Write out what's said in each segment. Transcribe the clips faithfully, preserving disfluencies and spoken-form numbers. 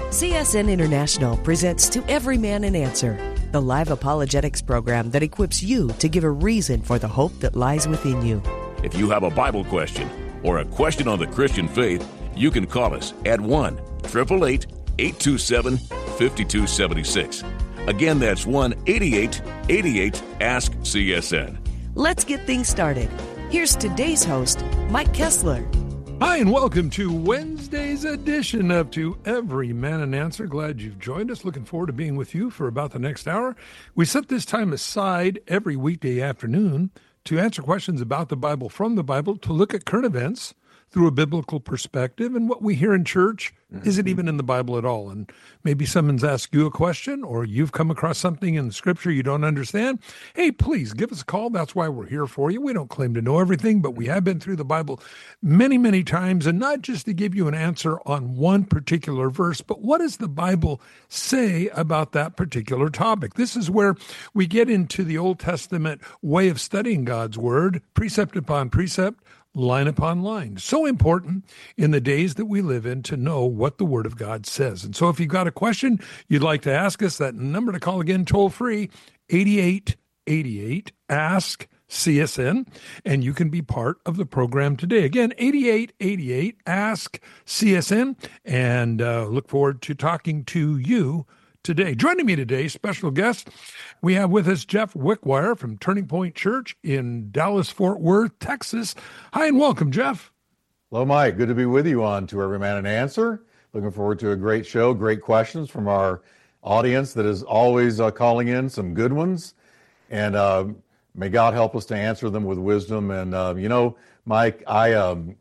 C S N International presents To Every Man an Answer, the live apologetics program that equips you to give a reason for the hope that lies within you. If you have a Bible question or a question on the Christian faith, you can call us at one eight eight eight, eight two seven, five two seven six. Again, that's one eight eight eight eight, ask C S N. Let's get things started. Here's today's host, Mike Kessler. Hi, and welcome to Wednesday's edition of To Every Man an Answer. Glad you've joined us. Looking forward to being with you for about the next hour. We set this time aside every weekday afternoon to answer questions about the Bible from the Bible, to look at current events through a biblical perspective, and what we hear in church isn't even in the Bible at all. And maybe someone's asked you a question, or you've come across something in the scripture you don't understand. Hey, please give us a call. That's why we're here for you. We don't claim to know everything, but we have been through the Bible many, many times, and not just to give you an answer on one particular verse, but what does the Bible say about that particular topic? This is where we get into the Old Testament way of studying God's Word, precept upon precept, line upon line. So important in the days that we live in to know what the Word of God says. And so if you've got a question you'd like to ask us, that number to call again, toll free, eight eight eight eight, ask C S N, and you can be part of the program today. Again, eight eight eight eight, ask C S N, and uh, look forward to talking to you today. Joining me today, special guest, we have with us Jeff Wickwire from Turning Point Church in Dallas-Fort Worth, Texas. Hi, and welcome, Jeff. Hello, Mike. Good to be with you on To Every Man an Answer. Looking forward to a great show, great questions from our audience that is always uh, calling in, some good ones. And uh, may God help us to answer them with wisdom. And, uh, you know, Mike, I, um,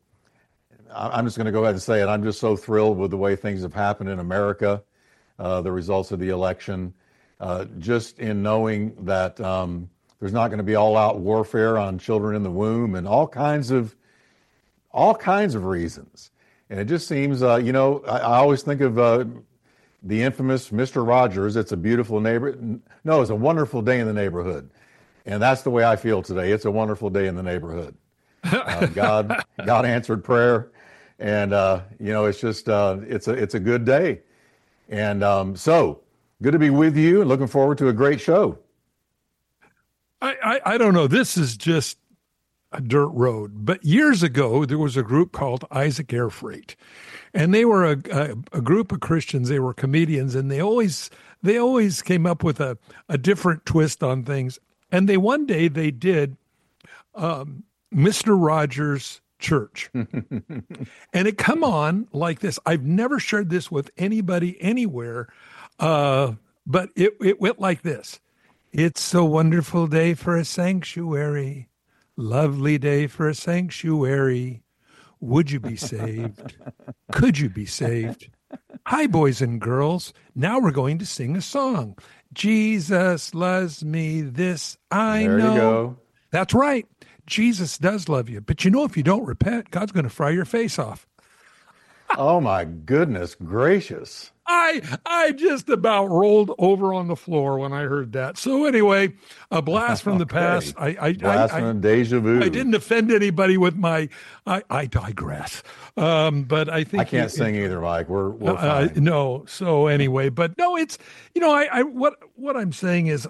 I'm just going to go ahead and say it. I'm just so thrilled with the way things have happened in America. Uh, the results of the election, uh, just in knowing that um, there's not going to be all-out warfare on children in the womb, and all kinds of all kinds of reasons. And it just seems, uh, you know, I, I always think of uh, the infamous Mister Rogers. It's a beautiful neighbor. No, it's a wonderful day in the neighborhood, and that's the way I feel today. It's a wonderful day in the neighborhood. Uh, God, God answered prayer, and uh, you know, it's just uh, it's a it's a good day. And um, so, good to be with you, and looking forward to a great show. I, I, I don't know. This is just a dirt road. But years ago, there was a group called Isaac Air Freight. And they were a, a, a group of Christians. They were comedians, and they always they always came up with a, a different twist on things. And they one day they did um, Mister Rogers' Church. And it come on like this. I've never shared this with anybody anywhere, uh, but it, it went like this. It's a wonderful day for a sanctuary, lovely day for a sanctuary. Would you be saved? Could you be saved? Hi, boys and girls. Now we're going to sing a song. Jesus loves me, this I there know. There you go. That's right. Jesus does love you. But you know, if you don't repent, God's going to fry your face off. Oh, my goodness gracious. I I just about rolled over on the floor when I heard that. So anyway, a blast from the okay. past. I, I, blast I, from I, deja vu. I didn't offend anybody with my, I, I digress. Um, but I think. I can't you, sing it, either, Mike. We're, we're uh, fine. No. So anyway, but no, it's, you know, I, I what what I'm saying is,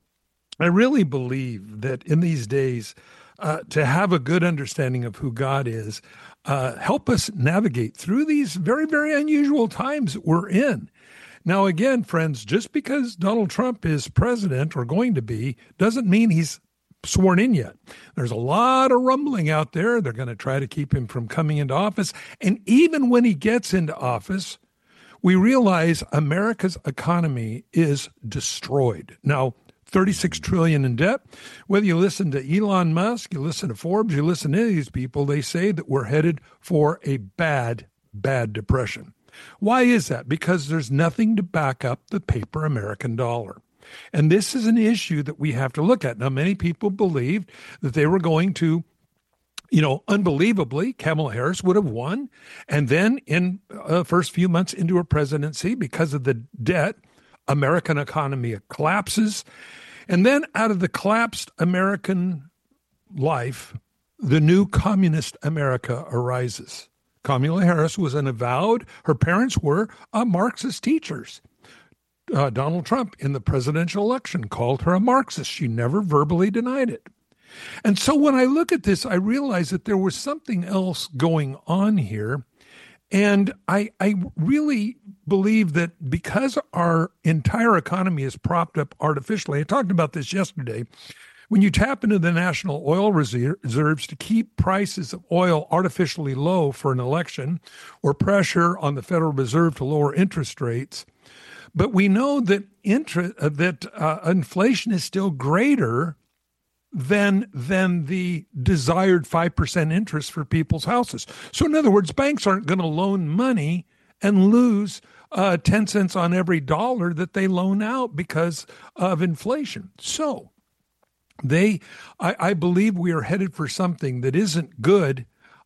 I really believe that in these days, Uh, to have a good understanding of who God is, uh, help us navigate through these very, very unusual times that we're in. Now, again, friends, just because Donald Trump is president or going to be doesn't mean he's sworn in yet. There's a lot of rumbling out there. They're going to try to keep him from coming into office. And even when he gets into office, we realize America's economy is destroyed. Now, thirty-six trillion dollars in debt. Whether you listen to Elon Musk, you listen to Forbes, you listen to any of these people, they say that we're headed for a bad, bad depression. Why is that? Because there's nothing to back up the paper American dollar. And this is an issue that we have to look at. Now, many people believed that they were going to, you know, unbelievably, Kamala Harris would have won. And then in the uh, first few months into her presidency, because of the debt, American economy collapses. And then out of the collapsed American life, the new communist America arises. Kamala Harris was an avowed, her parents were uh, Marxist teachers. Uh, Donald Trump in the presidential election called her a Marxist. She never verbally denied it. And so when I look at this, I realize that there was something else going on here. And I, I really believe that because our entire economy is propped up artificially, I talked about this yesterday, when you tap into the national oil reserves to keep prices of oil artificially low for an election or pressure on the Federal Reserve to lower interest rates, but we know that interest, uh, that uh, inflation is still greater than than the desired five percent interest for people's houses. So in other words, banks aren't going to loan money and lose uh, ten cents on every dollar that they loan out because of inflation. So they, I, I believe we are headed for something that isn't good.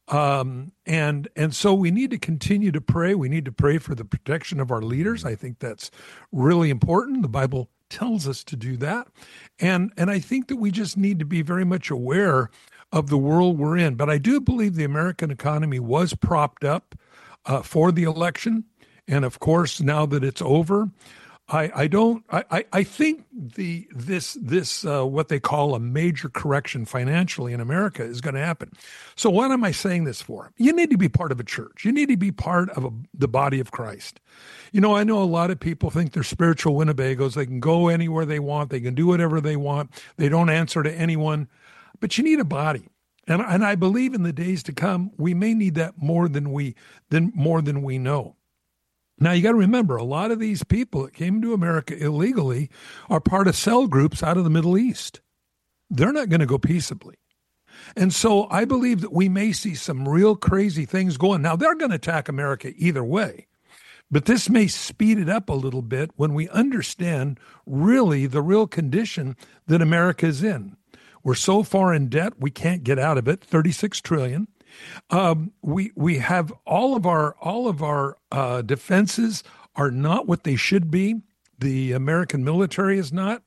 Um, and, and so we need to continue to pray. We need to pray for the protection of our leaders. I think that's really important. The Bible tells us to do that. And, and I think that we just need to be very much aware of the world we're in. But I do believe the American economy was propped up uh, for the election. And of course, now that it's over, I, I don't, I, I think the, this, this, uh, what they call a major correction financially in America is going to happen. So what am I saying this for? You need to be part of a church. You need to be part of a, the body of Christ. You know, I know a lot of people think they're spiritual Winnebagos. They can go anywhere they want. They can do whatever they want. They don't answer to anyone, but you need a body. And, and I believe in the days to come, we may need that more than we, than more than we know. Now, you got to remember, a lot of these people that came to America illegally are part of cell groups out of the Middle East. They're not going to go peaceably. And so I believe that we may see some real crazy things going. Now, they're going to attack America either way, but this may speed it up a little bit when we understand really the real condition that America is in. We're so far in debt, we can't get out of it, thirty-six trillion dollars. Um, we we have all of our all of our uh, defenses are not what they should be. The American military is not.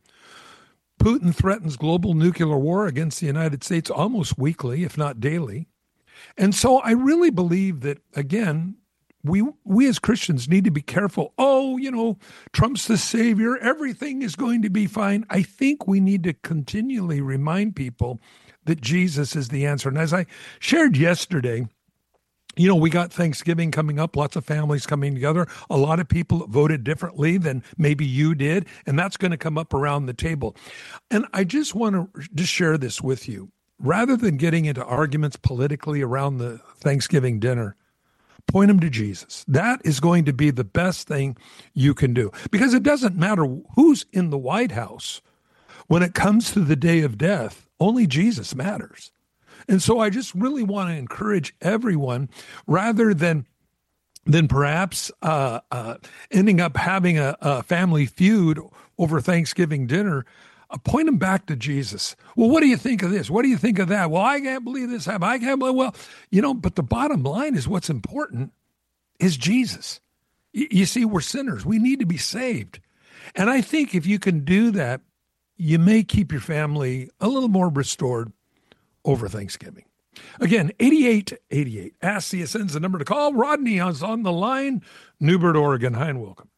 Putin threatens global nuclear war against the United States almost weekly, if not daily. And so I really believe that, again, we we as Christians need to be careful. Oh, you know, Trump's the savior. Everything is going to be fine. I think we need to continually remind people that Jesus is the answer. And as I shared yesterday, you know, we got Thanksgiving coming up, lots of families coming together, a lot of people voted differently than maybe you did, and that's going to come up around the table. And I just want to just share this with you. Rather than getting into arguments politically around the Thanksgiving dinner, point them to Jesus. That is going to be the best thing you can do, because it doesn't matter who's in the White House. When it comes to the day of death, only Jesus matters. And so I just really want to encourage everyone, rather than than perhaps uh, uh, ending up having a, a family feud over Thanksgiving dinner, uh, point them back to Jesus. Well, what do you think of this? What do you think of that? Well, I can't believe this happened. I can't believe, well, you know, but the bottom line is what's important is Jesus. Y- you see, we're sinners. We need to be saved. And I think if you can do that, you may keep your family a little more restored over Thanksgiving. Again, eighty-eight eighty-eight. Ask C S N's the number to call. Rodney is on the line, Newbert, Oregon. Hi and welcome.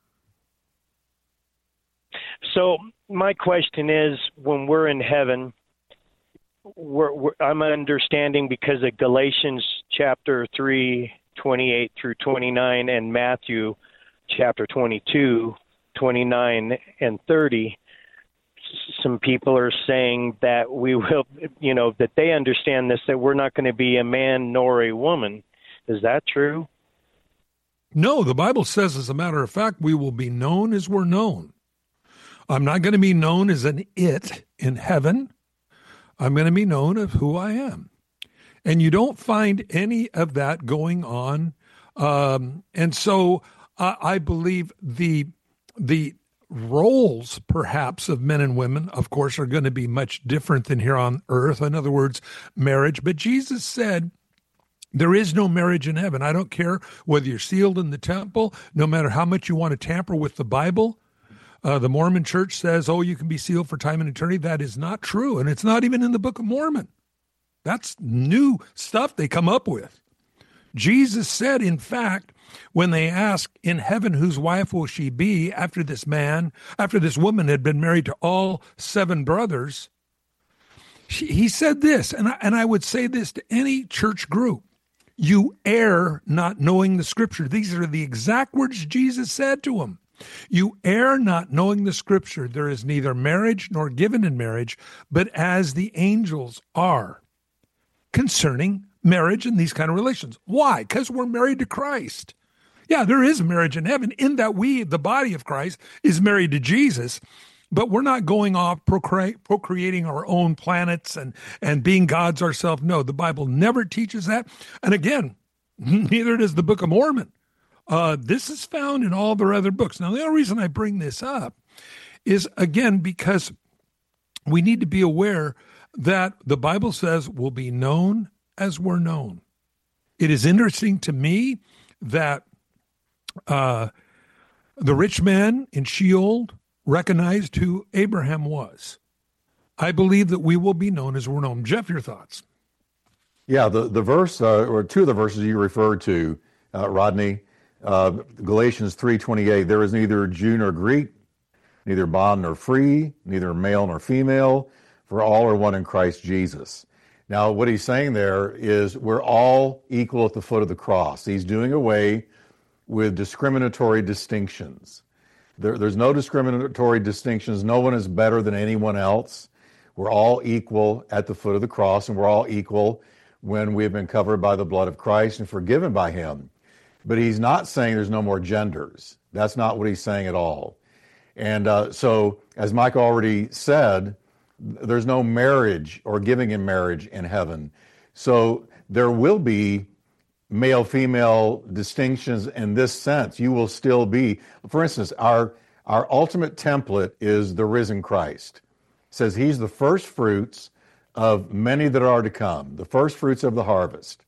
So my question is, when we're in heaven, we're, we're, I'm understanding because of Galatians chapter three, twenty-eight through twenty-nine, and Matthew chapter twenty-two, twenty-nine and thirty, some people are saying that we will, you know, that they understand this, that we're not going to be a man nor a woman. Is that true? No, the Bible says, as a matter of fact, we will be known as we're known. I'm not going to be known as an it in heaven. I'm going to be known of who I am. And you don't find any of that going on. Um, and so uh, I believe the the roles, perhaps, of men and women, of course, are going to be much different than here on earth. In other words, marriage. But Jesus said, there is no marriage in heaven. I don't care whether you're sealed in the temple, no matter how much you want to tamper with the Bible. Uh, the Mormon church says, oh, you can be sealed for time and eternity. That is not true. And it's not even in the Book of Mormon. That's new stuff they come up with. Jesus said, in fact, when they asked in heaven, whose wife will she be after this man, after this woman had been married to all seven brothers, she, he said this, and I, and I would say this to any church group: you err not knowing the scripture. These are the exact words Jesus said to him. You err not knowing the scripture. There is neither marriage nor given in marriage, but as the angels are concerning marriage and these kind of relations. Why? Because we're married to Christ. Yeah, there is marriage in heaven in that we, the body of Christ, is married to Jesus, but we're not going off procre- procreating our own planets and, and being gods ourselves. No, the Bible never teaches that. And again, neither does the Book of Mormon. Uh, this is found in all their other books. Now, the only reason I bring this up is, again, because we need to be aware that the Bible says we'll be known as we're known. It is interesting to me that uh, the rich man in Sheol recognized who Abraham was. I believe that we will be known as we're known. Jeff, your thoughts? Yeah, the, the verse, uh, or two of the verses you referred to, uh, Rodney, uh, Galatians three twenty-eight, there is neither Jew nor Greek, neither bond nor free, neither male nor female, for all are one in Christ Jesus. Now, what he's saying there is we're all equal at the foot of the cross. He's doing away with discriminatory distinctions. There, there's no discriminatory distinctions. No one is better than anyone else. We're all equal at the foot of the cross, and we're all equal when we've been covered by the blood of Christ and forgiven by him. But he's not saying there's no more genders. That's not what he's saying at all. And uh, so, as Mike already said, there's no marriage or giving in marriage in heaven. So there will be male-female distinctions in this sense. You will still be, for instance, our our ultimate template is the risen Christ. It says he's the first fruits of many that are to come, the first fruits of the harvest.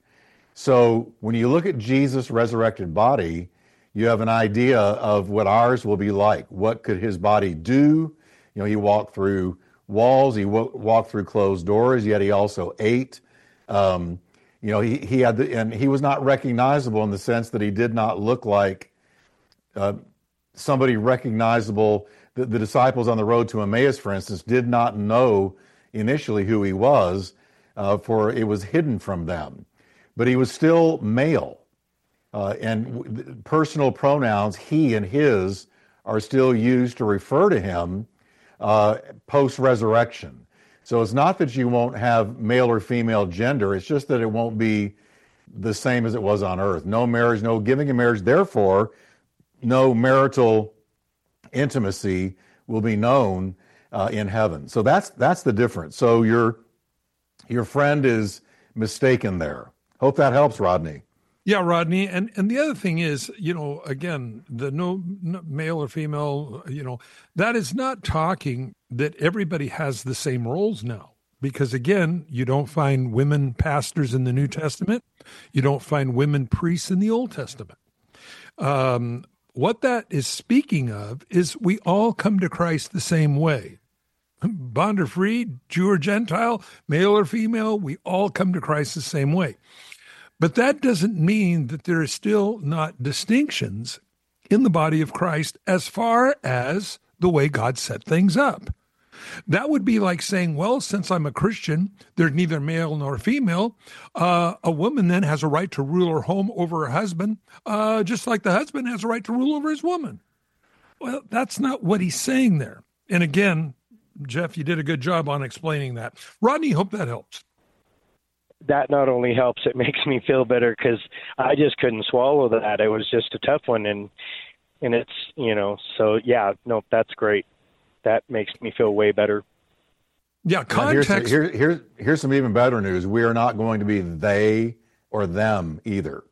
So when you look at Jesus' resurrected body, you have an idea of what ours will be like. What could his body do? You know, he walked through walls, he w- walked through closed doors, yet he also ate. Um, you know, he, he had the, and he was not recognizable in the sense that he did not look like uh, somebody recognizable. The, the disciples on the road to Emmaus, for instance, did not know initially who he was, uh, for it was hidden from them. But he was still male. Uh, and w- personal pronouns, he and his, are still used to refer to him uh, post-resurrection. So it's not that you won't have male or female gender, it's just that it won't be the same as it was on earth. No marriage, no giving in marriage, therefore, no marital intimacy will be known uh, in heaven. So that's that's the difference. So your your friend is mistaken there. Hope that helps, Rodney. Yeah, Rodney. And and the other thing is, you know, again, the no, no male or female, you know, that is not talking that everybody has the same roles now. Because again, you don't find women pastors in the New Testament. You don't find women priests in the Old Testament. Um, what that is speaking of is we all come to Christ the same way. Bond or free, Jew or Gentile, male or female, we all come to Christ the same way. But that doesn't mean that there are still not distinctions in the body of Christ as far as the way God set things up. That would be like saying, well, since I'm a Christian, there's neither male nor female. Uh, a woman then has a right to rule her home over her husband, uh, just like the husband has a right to rule over his woman. Well, that's not what he's saying there. And again, Jeff, you did a good job on explaining that. Rodney, hope that helps. That not only helps, it makes me feel better because I just couldn't swallow that. It was just a tough one. And, and it's, you know, so yeah, no, that's great. That makes me feel way better. Yeah, context. Here's, here, here's, here's some even better news. We are not going to be they or them either.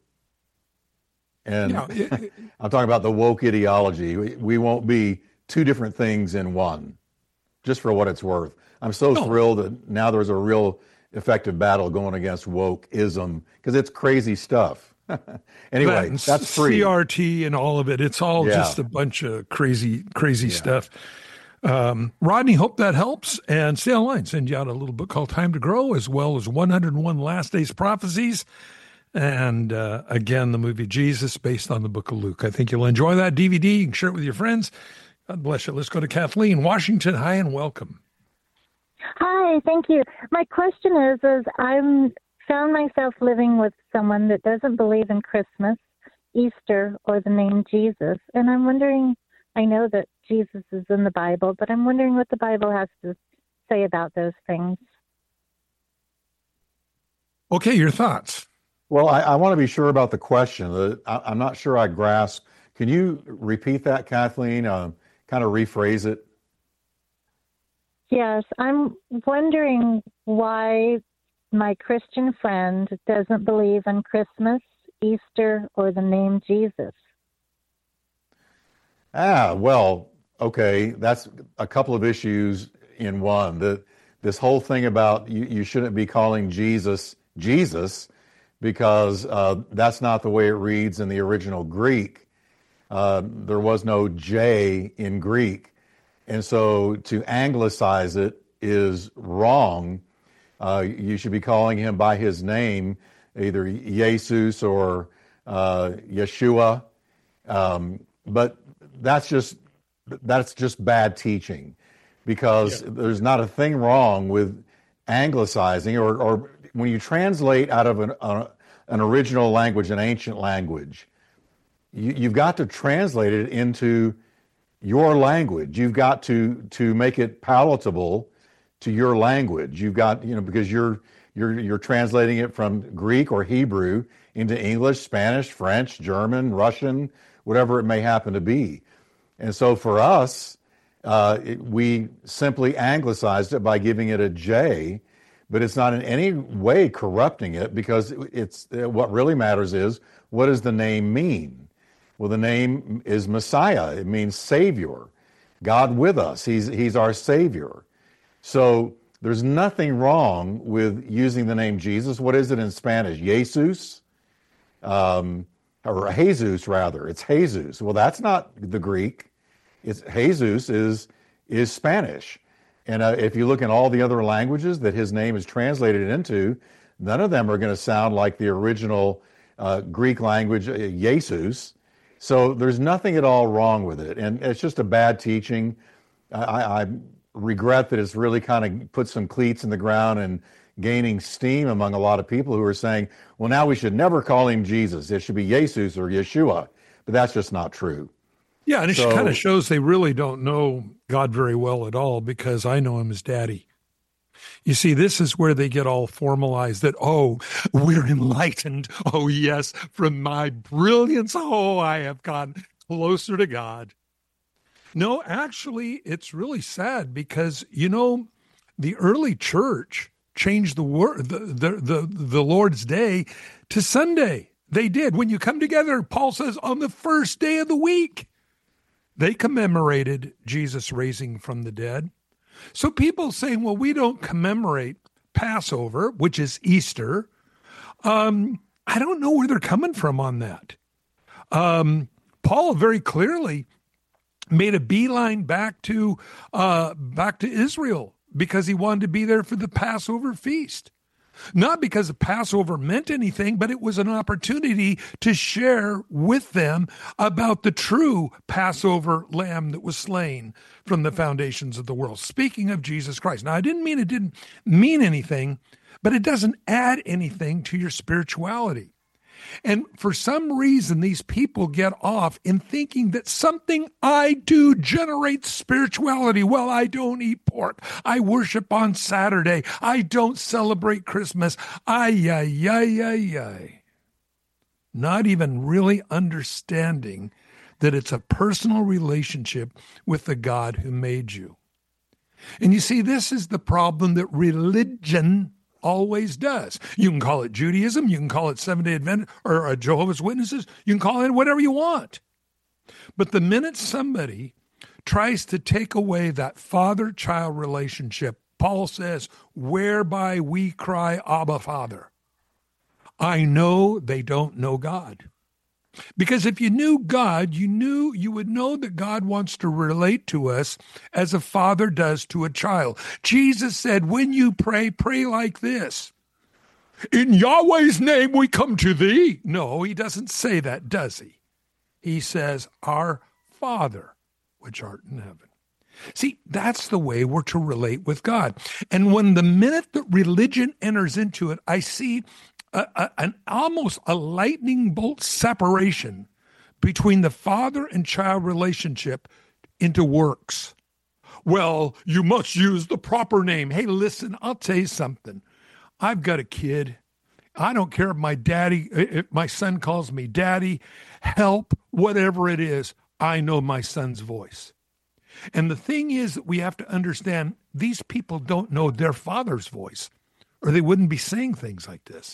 And yeah, it, I'm talking about the woke ideology. We, we won't be two different things in one, just for what it's worth. I'm so no. thrilled that now there's a real effective battle going against wokeism because it's crazy stuff. Anyway, that that's free. C R T and all of it. It's all yeah. just a bunch of crazy, crazy yeah. stuff. Um, Rodney, hope that helps. And stay online. Send you out a little book called Time to Grow, as well as one hundred one Last Days Prophecies. And uh, again, the movie Jesus, based on the book of Luke. I think you'll enjoy that D V D. You can share it with your friends. God bless you. Let's go to Kathleen, Washington. Hi, and welcome. Hi, thank you. My question is, is I'm found myself living with someone that doesn't believe in Christmas, Easter, or the name Jesus. And I'm wondering, I know that Jesus is in the Bible, but I'm wondering what the Bible has to say about those things. Okay, your thoughts. Well, I, I want to be sure about the question. Uh, I, I'm not sure I grasp. Can you repeat that, Kathleen? Uh, kind of rephrase it? Yes, I'm wondering why my Christian friend doesn't believe in Christmas, Easter, or the name Jesus. Ah, well, okay. That's a couple of issues in one. The, this whole thing about you, you shouldn't be calling Jesus Jesus because uh, that's not the way it reads in the original Greek. Uh, there was no J in Greek. And so to anglicize it is wrong. Uh, you should be calling him by his name, either Jesus or uh, Yeshua. Um, but that's just that's just bad teaching, because yeah. there's not a thing wrong with anglicizing or, or when you translate out of an, uh, an original language, an ancient language, you, you've got to translate it into your language. You've got to to make it palatable to your language. You've got, you know, because you're you're you're translating it from Greek or Hebrew into English, Spanish, French, German, Russian, whatever it may happen to be. And so for us, uh, it, we simply anglicized it by giving it a J, but it's not in any way corrupting it, because it's what really matters is, what does the name mean? Well, the name is Messiah. It means Savior. God with us. He's He's our Savior. So there's nothing wrong with using the name Jesus. What is it in Spanish? Jesus? Um, or Jesus, rather. It's Jesus. Well, that's not the Greek. It's Jesus is is Spanish. And uh, if you look in all the other languages that his name is translated into, none of them are going to sound like the original uh, Greek language, uh, Jesus. So there's nothing at all wrong with it. And it's just a bad teaching. I, I regret that it's really kind of put some cleats in the ground and gaining steam among a lot of people who are saying, well, now we should never call him Jesus. It should be Jesus or Yeshua. But that's just not true. Yeah, and it so, kind of shows they really don't know God very well at all, because I know him as Daddy. You see, this is where they get all formalized that, oh, we're enlightened. Oh, yes, from my brilliance, oh, I have gotten closer to God. No, actually, it's really sad, because, you know, the early church changed the word, the, the, the, the Lord's Day to Sunday. They did. When you come together, Paul says, on the first day of the week, they commemorated Jesus raising from the dead. So people saying, well, we don't commemorate Passover, which is Easter. Um, I don't know where they're coming from on that. Um, Paul very clearly made a beeline back to uh, back to Israel, because he wanted to be there for the Passover feast. Not because the Passover meant anything, but it was an opportunity to share with them about the true Passover lamb that was slain from the foundations of the world. Speaking of Jesus Christ. Now, I didn't mean it didn't mean anything, but it doesn't add anything to your spirituality. And for some reason, these people get off in thinking that something I do generates spirituality. Well, I don't eat pork. I worship on Saturday. I don't celebrate Christmas. Ay, ay, ay, ay, ay. Not even really understanding that it's a personal relationship with the God who made you. And you see, this is the problem that religion always does. You can call it Judaism, you can call it Seventh-day Adventist or uh, Jehovah's Witnesses, you can call it whatever you want. But the minute somebody tries to take away that father-child relationship, Paul says, whereby we cry, Abba, Father. I know they don't know God. Because if you knew God, you knew you would know that God wants to relate to us as a father does to a child. Jesus said, when you pray, pray like this. In Yahweh's name we come to thee. No, he doesn't say that, does he? He says, our Father, which art in heaven. See, that's the way we're to relate with God. And when the minute that religion enters into it, I see a, a, an almost a lightning bolt separation between the father and child relationship into works. Well, you must use the proper name. Hey, listen, I'll tell you something. I've got a kid. I don't care if my daddy, if my son calls me daddy, help, whatever it is. I know my son's voice. And the thing is that we have to understand these people don't know their father's voice, or they wouldn't be saying things like this.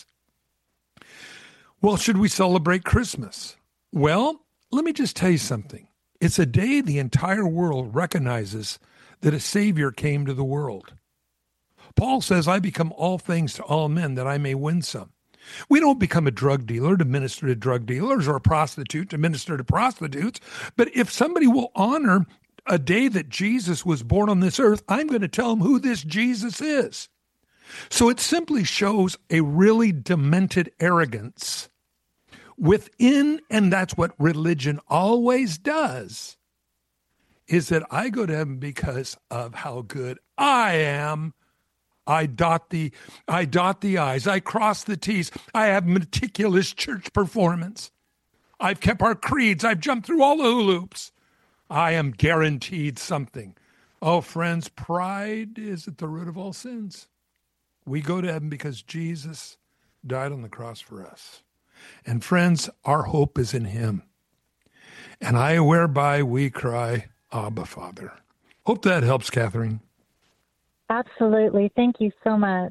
Well, should we celebrate Christmas? Well, let me just tell you something. It's a day the entire world recognizes that a Savior came to the world. Paul says, I become all things to all men that I may win some. We don't become a drug dealer to minister to drug dealers or a prostitute to minister to prostitutes. But if somebody will honor a day that Jesus was born on this earth, I'm going to tell them who this Jesus is. So it simply shows a really demented arrogance within, and that's what religion always does, is that I go to heaven because of how good I am. I dot the, I dot the I's, I cross the T's, I have meticulous church performance. I've kept our creeds, I've jumped through all the hoops. I am guaranteed something. Oh, friends, pride is at the root of all sins. We go to heaven because Jesus died on the cross for us. And friends, our hope is in him. And I whereby we cry, Abba, Father. Hope that helps, Catherine. Absolutely. Thank you so much.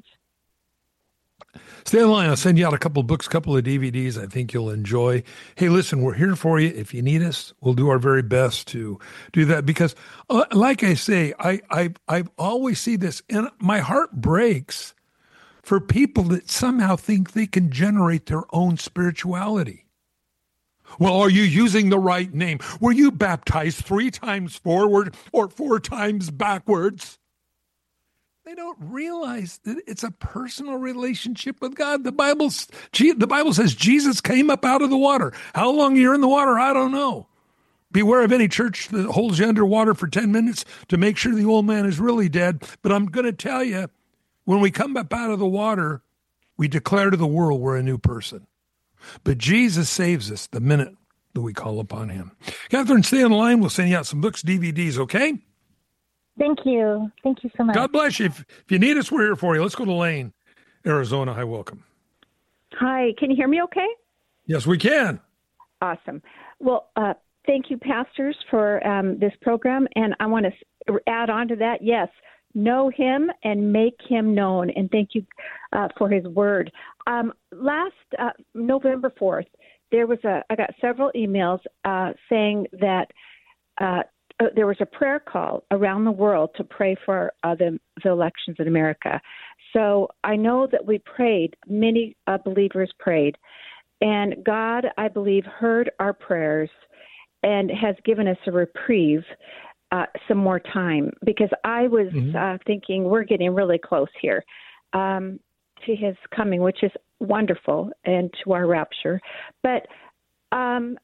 Stay on the line. I'll send you out a couple of books, a couple of D V Ds I think you'll enjoy. Hey, listen, we're here for you. If you need us, we'll do our very best to do that. Because uh, like I say, I, I, I always see this, and my heart breaks for people that somehow think they can generate their own spirituality. Well, are you using the right name? Were you baptized three times forward or four times backwards? They don't realize that it's a personal relationship with God. The Bible, the Bible says Jesus came up out of the water. How long you're in the water, I don't know. Beware of any church that holds you underwater for ten minutes to make sure the old man is really dead. But I'm going to tell you, when we come up out of the water, we declare to the world we're a new person. But Jesus saves us the minute that we call upon him. Catherine, stay on the line. We'll send you out some books, D V Ds, okay? Thank you. Thank you so much. God bless you. If, if you need us, we're here for you. Let's go to Lane, Arizona. Hi, welcome. Hi. Can you hear me okay? Yes, we can. Awesome. Well, uh, thank you, pastors, for um, this program. And I want to add on to that, yes, know him and make him known. And thank you uh, for his word. Um, last uh, November fourth, there was a, I got several emails uh, saying that uh, Uh, there was a prayer call around the world to pray for uh, the, the elections in America. So I know that we prayed, many uh, believers prayed, and God, I believe, heard our prayers and has given us a reprieve, uh, some more time, because I was mm-hmm. uh, thinking we're getting really close here um, to his coming, which is wonderful, and to our rapture. But um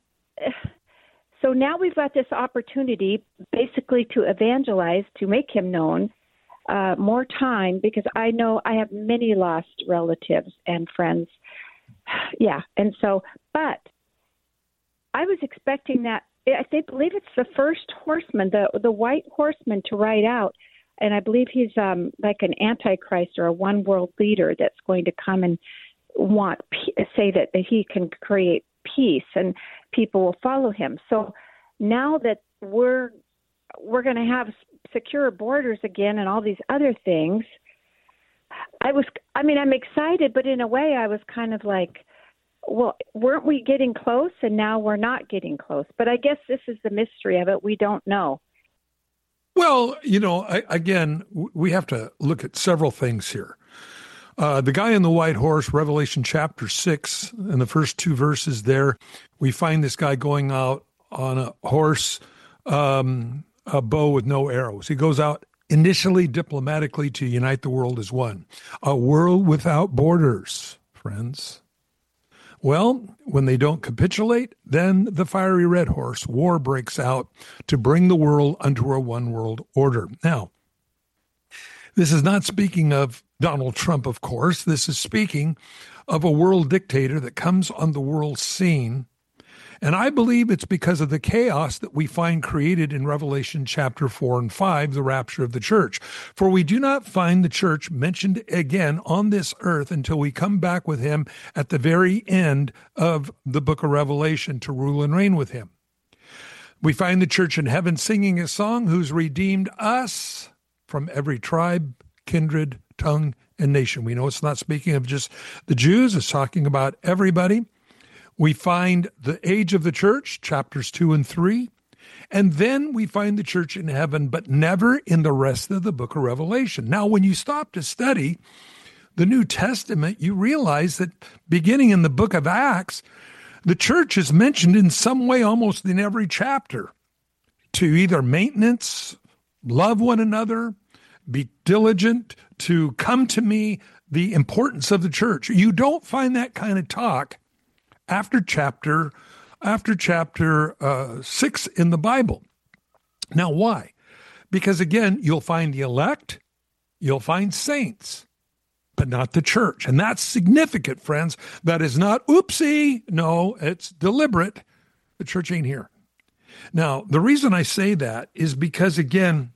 So now we've got this opportunity basically to evangelize, to make him known, uh, more time, because I know I have many lost relatives and friends. Yeah. And so, but I was expecting that, I think, believe it's the first horseman, the, the white horseman to ride out. And I believe he's um, like an antichrist or a one world leader that's going to come and want, say that, that he can create peace and people will follow him. So now that we're we're going to have secure borders again and all these other things, I was I mean I'm excited, but in a way I was kind of like, well, weren't we getting close? And now we're not getting close. But I guess this is the mystery of it. We don't know. Well, you know, I, again, we have to look at several things here. Uh, the guy on the white horse, Revelation chapter six, in the first two verses there, we find this guy going out on a horse, um, a bow with no arrows. He goes out initially diplomatically to unite the world as one, a world without borders. friends? Well, when they don't capitulate, then the fiery red horse, war breaks out to bring the world under a one-world order. Now, this is not speaking of Donald Trump, of course. This is speaking of a world dictator that comes on the world scene. And I believe it's because of the chaos that we find created in Revelation chapter four and five, the rapture of the church. For we do not find the church mentioned again on this earth until we come back with him at the very end of the book of Revelation to rule and reign with him. We find the church in heaven singing a song, who's redeemed us from every tribe, kindred, tongue, and nation. We know it's not speaking of just the Jews. It's talking about everybody. We find the age of the church, chapters two and three, and then we find the church in heaven, but never in the rest of the book of Revelation. Now, when you stop to study the New Testament, you realize that beginning in the book of Acts, the church is mentioned in some way almost in every chapter to either maintenance, love one another, be diligent, to come to me, the importance of the church. You don't find that kind of talk after chapter after chapter uh, six in the Bible. Now, why? Because, again, you'll find the elect, you'll find saints, but not the church. And that's significant, friends. That is not oopsie. No, it's deliberate. The church ain't here. Now, the reason I say that is because, again,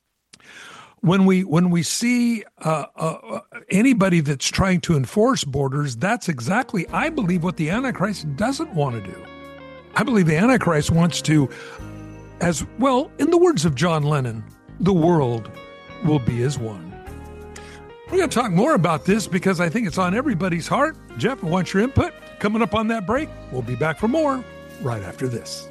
When we when we see uh, uh, anybody that's trying to enforce borders, that's exactly, I believe, what the Antichrist doesn't want to do. I believe the Antichrist wants to, as well, in the words of John Lennon, the world will be as one. We're going to talk more about this because I think it's on everybody's heart. Jeff, I want your input. Coming up on that break, we'll be back for more right after this.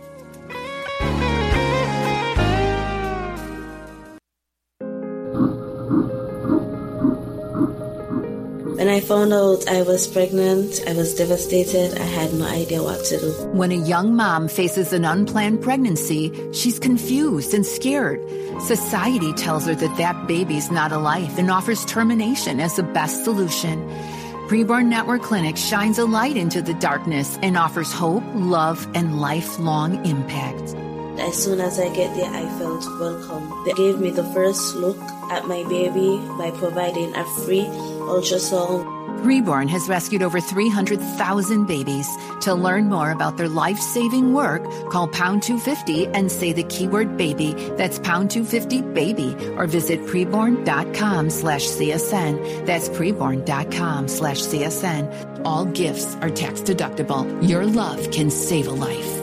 When I found out I was pregnant, I was devastated. I had no idea what to do. When a young mom faces an unplanned pregnancy, she's confused and scared. Society tells her that that baby's not a life and offers termination as the best solution. Preborn Network Clinic shines a light into the darkness and offers hope, love, and lifelong impact. As soon as I get there, I felt welcome. They gave me the first look at my baby by providing a free ultrasound. Preborn has rescued over three hundred thousand babies. To learn more about their life-saving work, call pound two fifty and say the keyword baby. That's pound two fifty baby, or visit preborn.com slash CSN. That's preborn.com slash CSN. All gifts are tax deductible. Your love can save a life.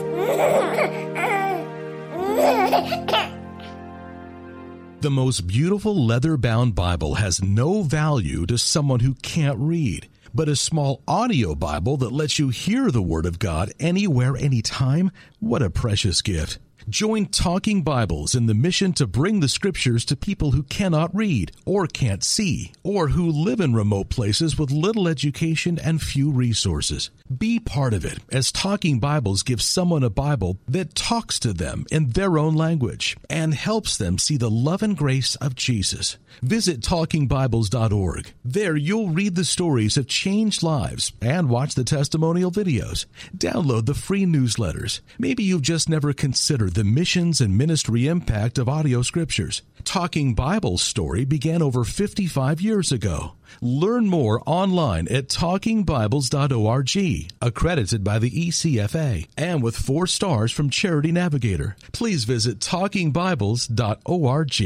The most beautiful leather-bound Bible has no value to someone who can't read, but a small audio Bible that lets you hear the Word of God anywhere, anytime, what a precious gift. Join Talking Bibles in the mission to bring the Scriptures to people who cannot read or can't see, or who live in remote places with little education and few resources. Be part of it as Talking Bibles gives someone a Bible that talks to them in their own language and helps them see the love and grace of Jesus. Visit talking bibles dot org. There you'll read the stories of changed lives and watch the testimonial videos. Download the free newsletters. Maybe you've just never considered the missions and ministry impact of audio scriptures. Talking Bible's story began over fifty-five years ago. Learn more online at talking bibles dot org, accredited by the E C F A, and with four stars from Charity Navigator. Please visit talking bibles dot org.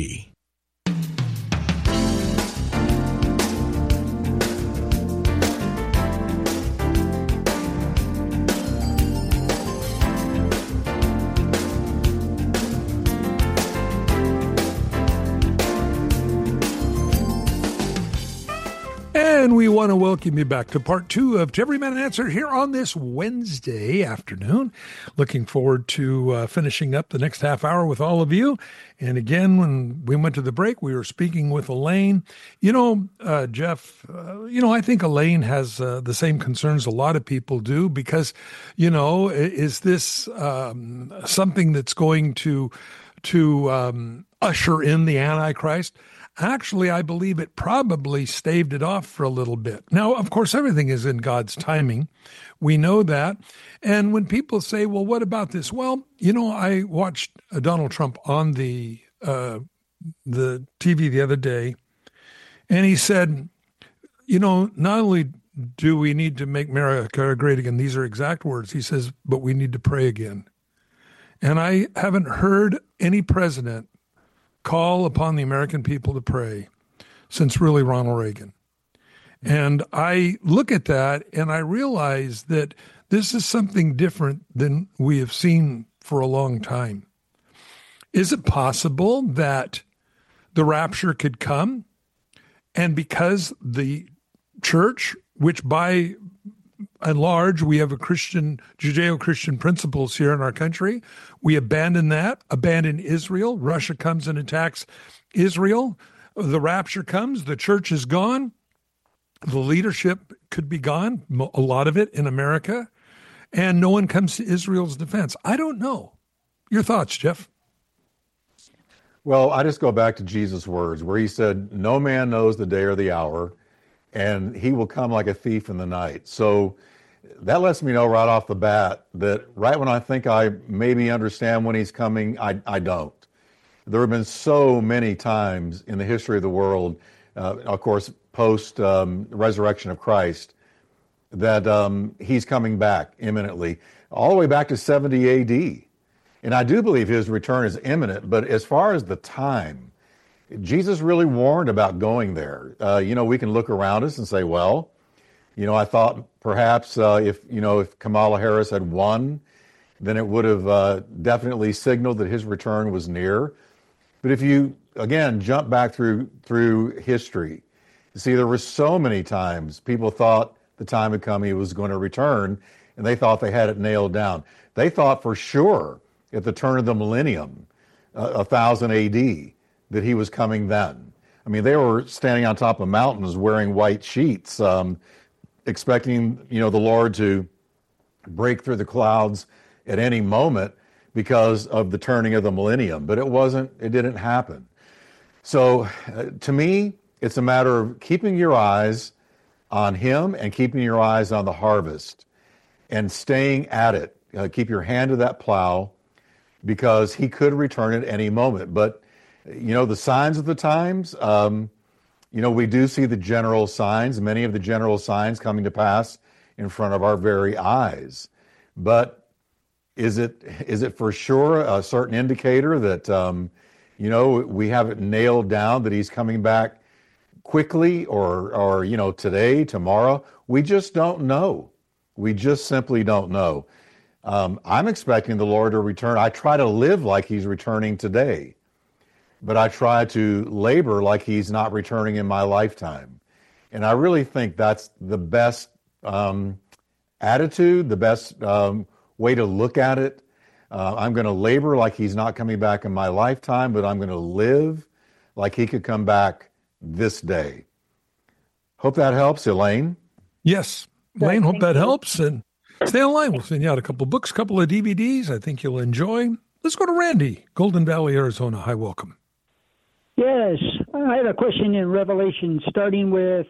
And we want to welcome you back to part two of To Every Man an Answer here on this Wednesday afternoon. Looking forward to uh, finishing up the next half hour with all of you. And again, when we went to the break, we were speaking with Elaine. You know, uh, Jeff, uh, you know, I think Elaine has uh, the same concerns a lot of people do because, you know, is this um, something that's going to, to um, usher in the Antichrist? Actually, I believe it probably staved it off for a little bit. Now, of course, everything is in God's timing. We know that. And when people say, well, what about this? Well, you know, I watched uh, Donald Trump on the uh, the T V the other day, and he said, you know, not only do we need to make America great again, these are exact words. He says, but we need to pray again. And I haven't heard any president call upon the American people to pray since really Ronald Reagan. And I look at that and I realize that this is something different than we have seen for a long time. Is it possible that the rapture could come, and because the church, which by and large we have a Christian, Judeo-Christian principles here in our country, we abandon that, abandon Israel, Russia comes and attacks Israel, the rapture comes, the church is gone, the leadership could be gone, a lot of it in America, and no one comes to Israel's defense. I don't know. Your thoughts, Jeff? Well, I just go back to Jesus' words where he said, no man knows the day or the hour, and he will come like a thief in the night. So that lets me know right off the bat that right when I think I maybe understand when he's coming, I, I don't. There have been so many times in the history of the world, uh, of course, post um, resurrection of Christ, that um, he's coming back imminently, all the way back to seventy A D. And I do believe his return is imminent, but as far as the time, Jesus really warned about going there. Uh, you know, we can look around us and say, well, you know, I thought perhaps uh, if, you know, if Kamala Harris had won, then it would have uh, definitely signaled that his return was near. But if you, again, jump back through through history, you see there were so many times people thought the time had come he was going to return, and they thought they had it nailed down. They thought for sure at the turn of the millennium, uh, one thousand A D, that he was coming then. I mean, they were standing on top of mountains wearing white sheets, um, expecting, you know, the Lord to break through the clouds at any moment because of the turning of the millennium. But it wasn't, it didn't happen. So uh, to me, it's a matter of keeping your eyes on him and keeping your eyes on the harvest and staying at it. Uh, keep your hand to that plow, because he could return at any moment. But you know, the signs of the times, um, you know, we do see the general signs, many of the general signs coming to pass in front of our very eyes. But is it is it for sure a certain indicator that, um, you know, we have it nailed down that he's coming back quickly or, or, you know, today, tomorrow? We just don't know. We just simply don't know. Um, I'm expecting the Lord to return. I try to live like he's returning today, but I try to labor like he's not returning in my lifetime. And I really think that's the best um, attitude, the best um, way to look at it. Uh, I'm going to labor like he's not coming back in my lifetime, but I'm going to live like he could come back this day. Hope that helps, Elaine. Yes, Elaine, hope that helps. And stay online. We'll send you out a couple of books, a couple of D V Ds I think you'll enjoy. Let's go to Randy, Golden Valley, Arizona. Hi, welcome. Yes, I have a question in Revelation, starting with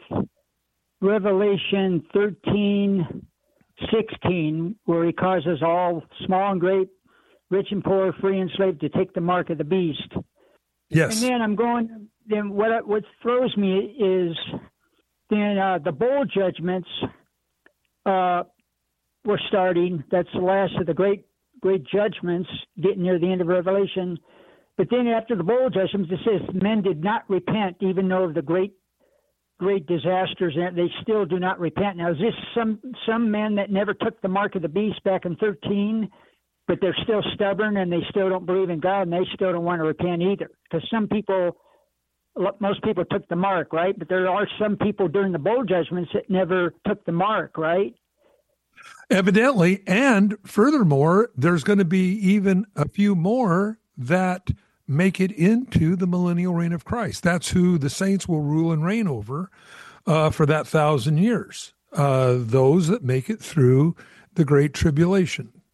Revelation thirteen sixteen, where he causes all, small and great, rich and poor, free and slave, to take the mark of the beast. Yes. And then I'm going, then what what throws me is then uh, the bowl judgments uh, were starting. That's the last of the great, great judgments, getting near the end of Revelation. But then after the bowl judgments, it says men did not repent, even though of the great, great disasters, and they still do not repent. Now, is this some some men that never took the mark of the beast back in thirteen, but they're still stubborn and they still don't believe in God and they still don't want to repent either? Because some people, most people took the mark, right? But there are some people during the bowl judgments that never took the mark, right? Evidently, and furthermore, there's going to be even a few more that make it into the millennial reign of Christ. That's who the saints will rule and reign over uh, for that thousand years. Uh, those that make it through the great tribulation.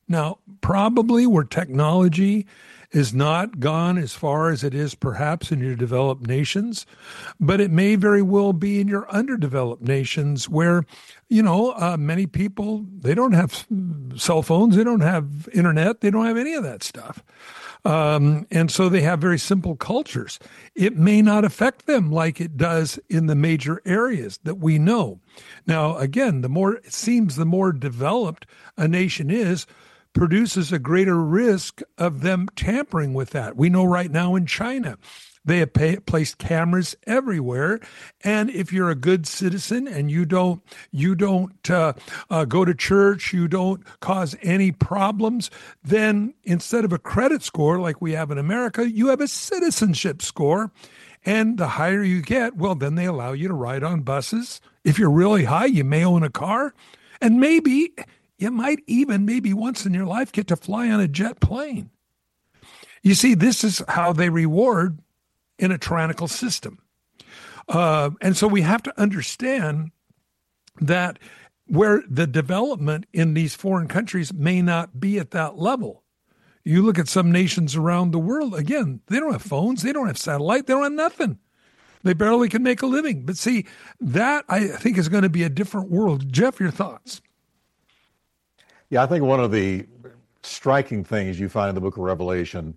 Now, probably where technology is not gone as far as it is perhaps in your developed nations, but it may very well be in your underdeveloped nations where, you know, uh, many people, they don't have cell phones, they don't have internet, they don't have any of that stuff. Um, and so they have very simple cultures. It may not affect them like it does in the major areas that we know. Now, again, the more, it seems the more developed a nation is, produces a greater risk of them tampering with that. We know right now in China, they have pay, placed cameras everywhere, and if you're a good citizen and you don't you don't uh, uh, go to church, you don't cause any problems, then instead of a credit score like we have in America, you have a citizenship score, and the higher you get, well, then they allow you to ride on buses. If you're really high, you may own a car, and maybe you might even maybe once in your life get to fly on a jet plane. You see, this is how they reward in a tyrannical system. Uh, and so we have to understand that where the development in these foreign countries may not be at that level. You look at some nations around the world, again, they don't have phones, they don't have satellite, they don't have nothing. They barely can make a living. But see, that I think is going to be a different world. Jeff, your thoughts? Yeah, I think one of the striking things you find in the book of Revelation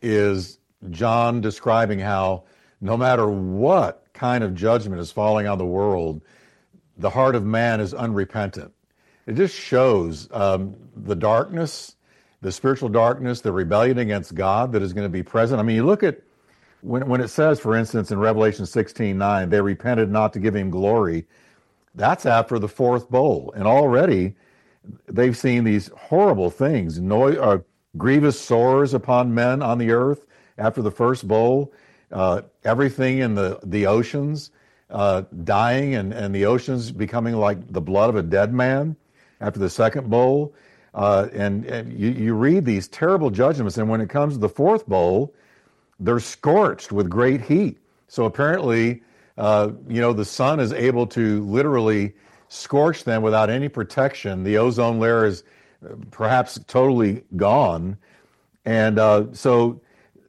is John describing how no matter what kind of judgment is falling on the world, the heart of man is unrepentant. It just shows um, the darkness, the spiritual darkness, the rebellion against God that is going to be present. I mean, you look at when, when it says, for instance, in Revelation sixteen nine, they repented not to give him glory. That's after the fourth bowl. And already they've seen these horrible things, no, uh, grievous sores upon men on the earth after the first bowl, uh, everything in the, the oceans uh, dying and, and the oceans becoming like the blood of a dead man after the second bowl. Uh, and and you, you read these terrible judgments, and when it comes to the fourth bowl, they're scorched with great heat. So apparently, uh, you know, the sun is able to literally scorch them without any protection. The ozone layer is perhaps totally gone. And uh, so,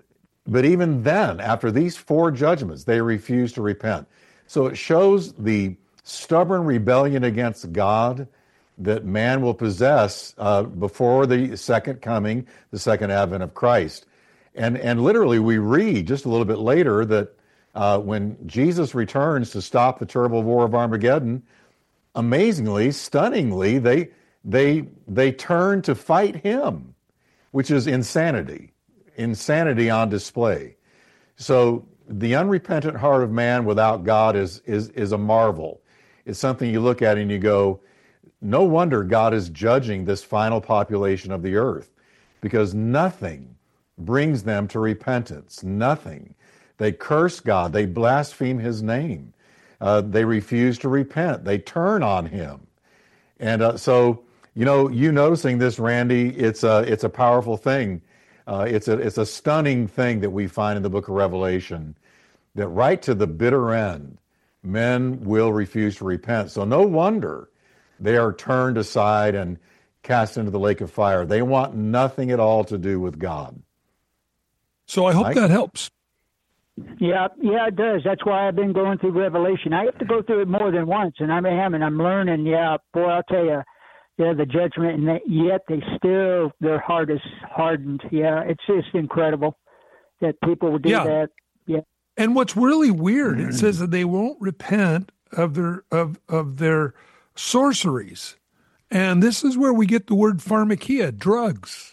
but even then, after these four judgments, they refuse to repent. So it shows the stubborn rebellion against God that man will possess uh, before the second coming, the second advent of Christ. And and literally we read just a little bit later that uh, when Jesus returns to stop the terrible war of Armageddon, amazingly, stunningly, they they they turn to fight him, which is insanity, insanity on display. So the unrepentant heart of man without God is is is a marvel. It's something you look at and you go, no wonder God is judging this final population of the earth, because nothing brings them to repentance. Nothing. They curse God. They blaspheme his name. Uh, they refuse to repent. They turn on him. And uh, so, you know, you noticing this, Randy, it's a, it's a powerful thing. Uh, it's a, it's a stunning thing that we find in the book of Revelation, that right to the bitter end, men will refuse to repent. So no wonder they are turned aside and cast into the lake of fire. They want nothing at all to do with God. So I hope Mike? that helps. Yeah, yeah, it does. That's why I've been going through Revelation. I have to go through it more than once, and I am, and I'm learning. Yeah, boy, I'll tell you, yeah, the judgment, and that, yet they still, their heart is hardened. Yeah, it's just incredible that people would do yeah. that. Yeah. And what's really weird, it says that they won't repent of their of of their sorceries, and this is where we get the word pharmakia, drugs.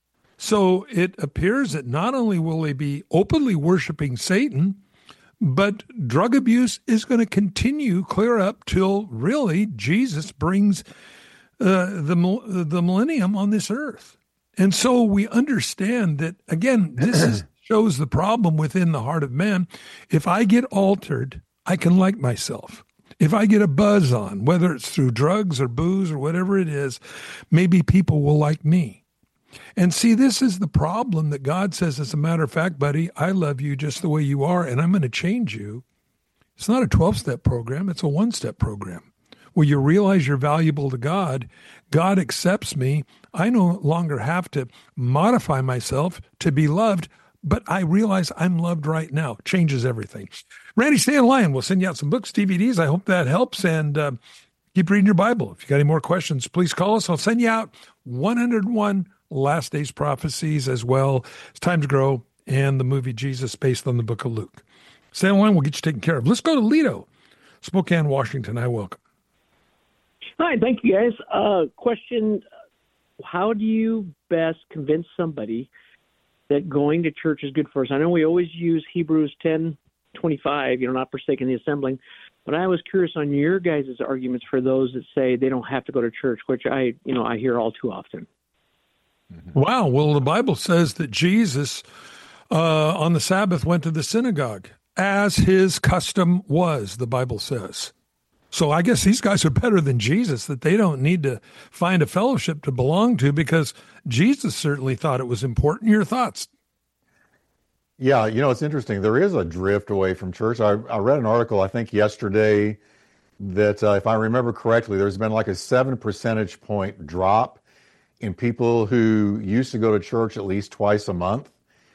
So it appears that not only will they be openly worshiping Satan, but drug abuse is going to continue clear up till really Jesus brings uh, the the millennium on this earth. And so we understand that, again, this is, shows the problem within the heart of man. If I get altered, I can like myself. If I get a buzz on, whether it's through drugs or booze or whatever it is, maybe people will like me. And see, this is the problem that God says, as a matter of fact, buddy, I love you just the way you are, and I'm going to change you. It's not a twelve-step program. It's a one-step program. where you realize you're valuable to God. God accepts me. I no longer have to modify myself to be loved, but I realize I'm loved right now. Changes everything. Randy, stay in line. We'll send you out some books, D V Ds. I hope that helps. And uh, keep reading your Bible. If you got any more questions, please call us. I'll send you out one hundred one Last Days Prophecies as well as Time to Grow and the movie Jesus based on the book of Luke. Stay in line. We'll get you taken care of. Let's go to Lito, Spokane, Washington. Hi, welcome. Hi, thank you, guys. Uh, question, how do you best convince somebody that going to church is good for us? I know we always use Hebrews ten twenty-five, you know, not forsaking the assembling, but I was curious on your guys' arguments for those that say they don't have to go to church, which I, you know, I hear all too often. Wow. Well, the Bible says that Jesus uh, on the Sabbath went to the synagogue as his custom was, the Bible says. So I guess these guys are better than Jesus, that they don't need to find a fellowship to belong to because Jesus certainly thought it was important. Your thoughts? Yeah, you know, it's interesting. There is a drift away from church. I, I read an article, I think yesterday, that uh, if I remember correctly, there's been like a seven percentage point drop in people who used to go to church at least twice a month.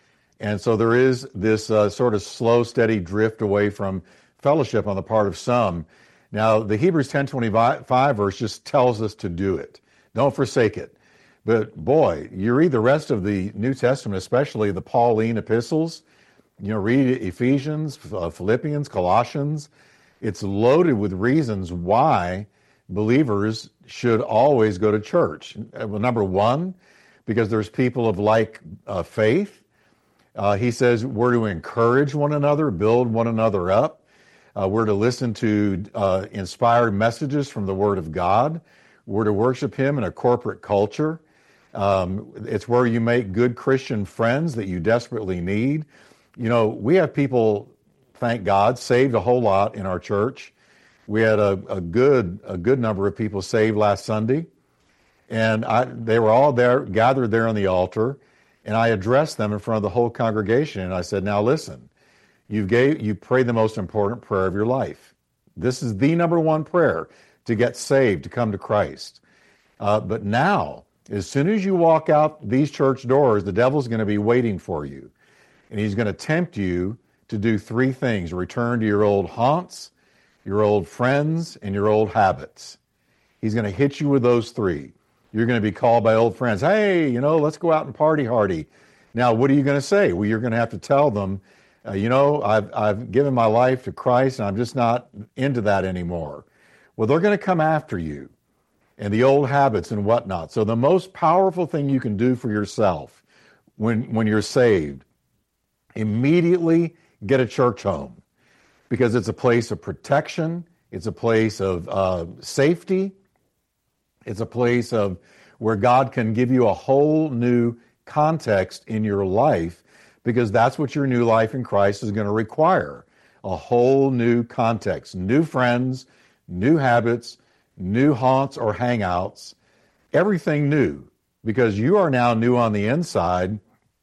And so there is this uh, sort of slow, steady drift away from fellowship on the part of some. Now, the Hebrews ten twenty-five verse just tells us to do it. Don't forsake it. But boy, you read the rest of the New Testament, especially the Pauline epistles, you know, read Ephesians, Philippians, Colossians. It's loaded with reasons why believers should always go to church. Well, number one, because there's people of like uh, faith. Uh, he says we're to encourage one another, build one another up. Uh, we're to listen to uh, inspired messages from the Word of God. We're to worship Him in a corporate culture. Um, it's where you make good Christian friends that you desperately need. You know, we have people, thank God, saved a whole lot in our church. We had a, a good a good number of people saved last Sunday, and I, they were all there, gathered there on the altar, and I addressed them in front of the whole congregation, and I said, now listen, you gave you prayed the most important prayer of your life. This is the number one prayer, to get saved, to come to Christ. Uh, but now, as soon as you walk out these church doors, the devil's going to be waiting for you, and he's going to tempt you to do three things: return to your old haunts, your old friends, and your old habits. He's going to hit you with those three. You're going to be called by old friends. Hey, you know, let's go out and party hardy. Now, what are you going to say? Well, you're going to have to tell them, uh, you know, I've, I've given my life to Christ, and I'm just not into that anymore. Well, they're going to come after you and the old habits and whatnot. So the most powerful thing you can do for yourself when, when you're saved, immediately get a church home. Because it's a place of protection, it's a place of uh, safety, it's a place of where God can give you a whole new context in your life, because that's what your new life in Christ is going to require. A whole new context, new friends, new habits, new haunts or hangouts, everything new, because you are now new on the inside.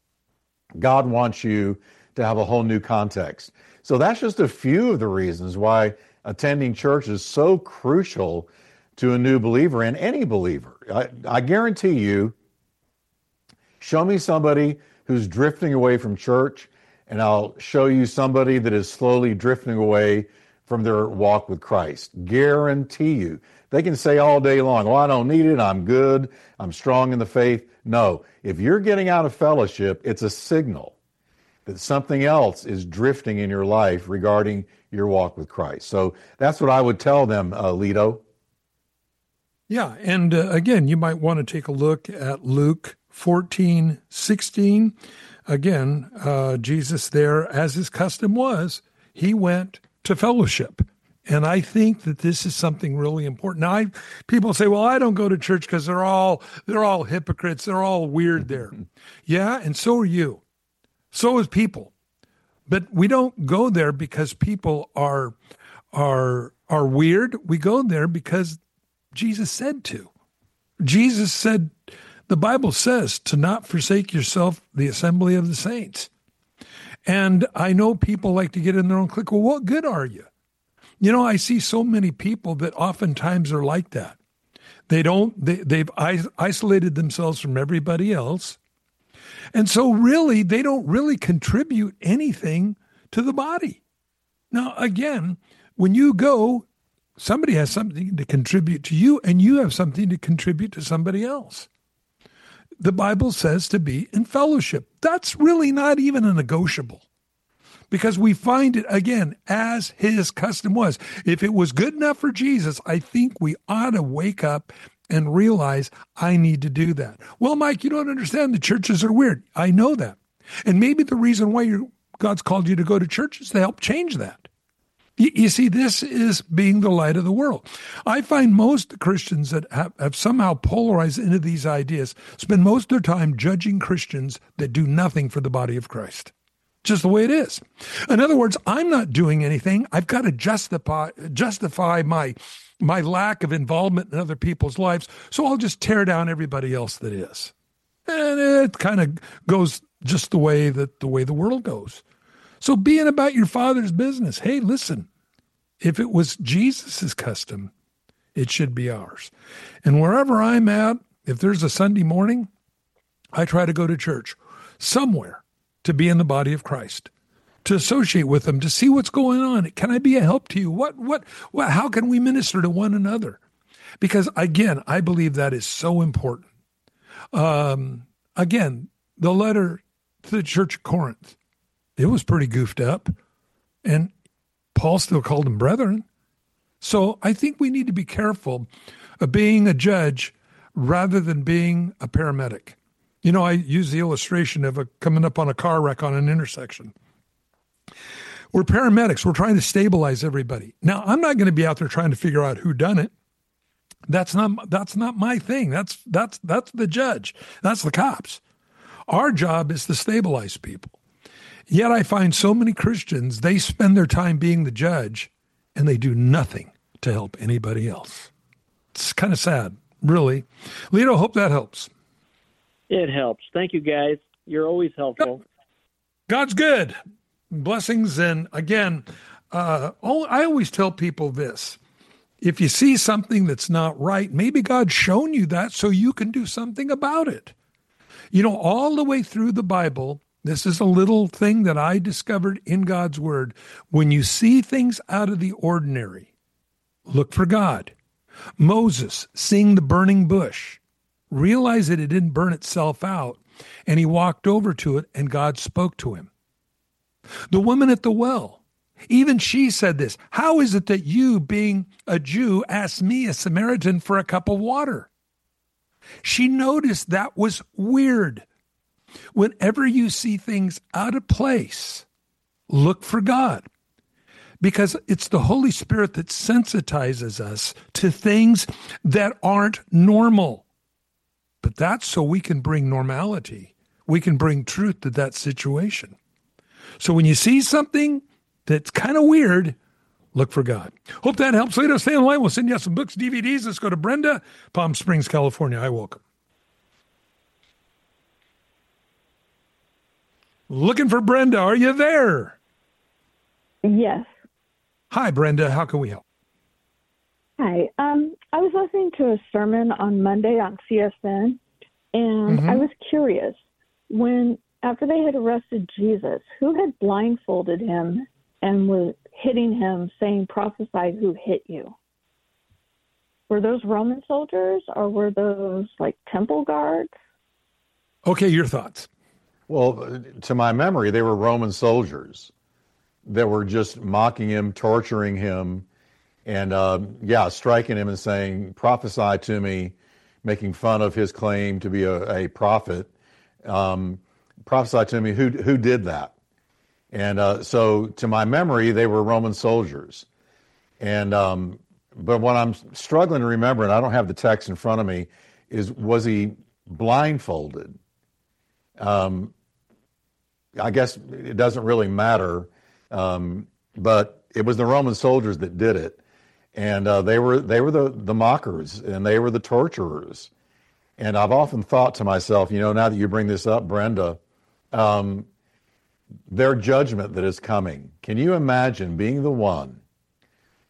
God wants you to have a whole new context. So that's just a few of the reasons why attending church is so crucial to a new believer and any believer. I, I guarantee you, show me somebody who's drifting away from church, and I'll show you somebody that is slowly drifting away from their walk with Christ. Guarantee you. They can say all day long, oh, I don't need it, I'm good, I'm strong in the faith. No, if you're getting out of fellowship, it's a signal that something else is drifting in your life regarding your walk with Christ. So that's what I would tell them, uh, Lito. Yeah, and uh, again, you might want to take a look at Luke fourteen sixteen. Again, uh, Jesus there, as his custom was, he went to fellowship. And I think that this is something really important. Now, I, people say, well, I don't go to church because they're all, they're all hypocrites. They're all weird there. Yeah, and so are you. So is people. But we don't go there because people are are are weird. We go there because Jesus said to. Jesus said, the Bible says to not forsake yourself the assembly of the saints. And I know people like to get in their own clique. Well, what good are you? You know, I see so many people that oftentimes are like that. They don't, they, they've isolated themselves from everybody else. And so really, they don't really contribute anything to the body. Now, again, when you go, somebody has something to contribute to you, and you have something to contribute to somebody else. The Bible says to be in fellowship. That's really not even a negotiable, because we find it, again, as his custom was. If it was good enough for Jesus, I think we ought to wake up and realize I need to do that. Well, Mike, you don't understand. The churches are weird. I know that. And maybe the reason why you're, God's called you to go to church is to help change that. You, you see, this is being the light of the world. I find most Christians that have, have somehow polarized into these ideas spend most of their time judging Christians that do nothing for the body of Christ. Just the way it is. In other words, I'm not doing anything. I've got to justify justify my my lack of involvement in other people's lives, so I'll just tear down everybody else that is. And it kind of goes just the way that the way the world goes. So being about your Father's business. Hey, listen, if it was Jesus's custom, it should be ours. And wherever I'm at, if there's a Sunday morning, I try to go to church somewhere to be in the body of Christ, to associate with them, to see what's going on. Can I be a help to you? What, what, what, how can we minister to one another? Because again, I believe that is so important. Um, again, the letter to the church of Corinth, it was pretty goofed up, and Paul still called them brethren. So I think we need to be careful of being a judge rather than being a paramedic. You know, I use the illustration of a coming up on a car wreck on an intersection. We're paramedics. We're trying to stabilize everybody. Now, I'm not going to be out there trying to figure out who done it. That's not that's not my thing. That's that's that's the judge. That's the cops. Our job is to stabilize people. Yet I find so many Christians, they spend their time being the judge and they do nothing to help anybody else. It's kind of sad, really. Lito, hope that helps. It helps. Thank you, guys. You're always helpful. God's good. Blessings. And again, uh, I always tell people this. If you see something that's not right, maybe God's shown you that so you can do something about it. You know, all the way through the Bible, this is a little thing that I discovered in God's Word. When you see things out of the ordinary, look for God. Moses seeing the burning bush, realized that it didn't burn itself out, and he walked over to it, and God spoke to him. The woman at the well, even she said this, how is it that you, being a Jew, ask me, a Samaritan, for a cup of water? She noticed that was weird. Whenever you see things out of place, look for God, because it's the Holy Spirit that sensitizes us to things that aren't normal. But that's so we can bring normality. We can bring truth to that situation. So when you see something that's kind of weird, look for God. Hope that helps. Later, stay on the line. We'll send you some books, D V Ds. Let's go to Brenda, Palm Springs, California. Hi, welcome. Looking for Brenda. Are you there? Yes. Hi, Brenda. How can we help? Hi. Um, I was listening to a sermon on Monday on C S N, and mm-hmm. I was curious. When, after they had arrested Jesus, who had blindfolded him and was hitting him, saying, prophesy who hit you? Were those Roman soldiers, or were those, like, temple guards? Okay, your thoughts. Well, to my memory, they were Roman soldiers that were just mocking him, torturing him, and, uh, yeah, striking him and saying, prophesy to me, making fun of his claim to be a, a prophet. Um, prophesy to me, who who did that? And uh, so, to my memory, they were Roman soldiers. And um, but what I'm struggling to remember, and I don't have the text in front of me, is was he blindfolded? Um, I guess it doesn't really matter, um, but it was the Roman soldiers that did it, and uh, they were they were the, the mockers, and they were the torturers. And I've often thought to myself, you know, now that you bring this up, Brenda, um, their judgment that is coming. Can you imagine being the one